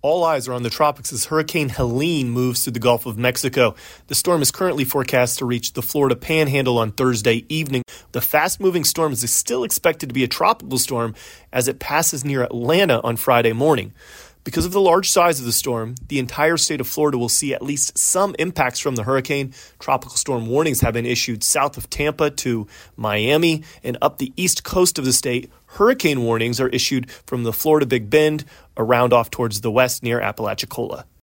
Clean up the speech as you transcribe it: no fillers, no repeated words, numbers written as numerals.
All eyes are on the tropics as Hurricane Helene moves through the Gulf of Mexico. The storm is currently forecast to reach the Florida Panhandle on Thursday evening. The fast-moving storm is still expected to be a tropical storm as it passes near Atlanta on Friday morning. Because of the large size of the storm, the entire state of Florida will see at least some impacts from the hurricane. Tropical storm warnings have been issued south of Tampa to Miami and up the east coast of the state. Hurricane warnings are issued from the Florida Big Bend around off towards the west near Apalachicola.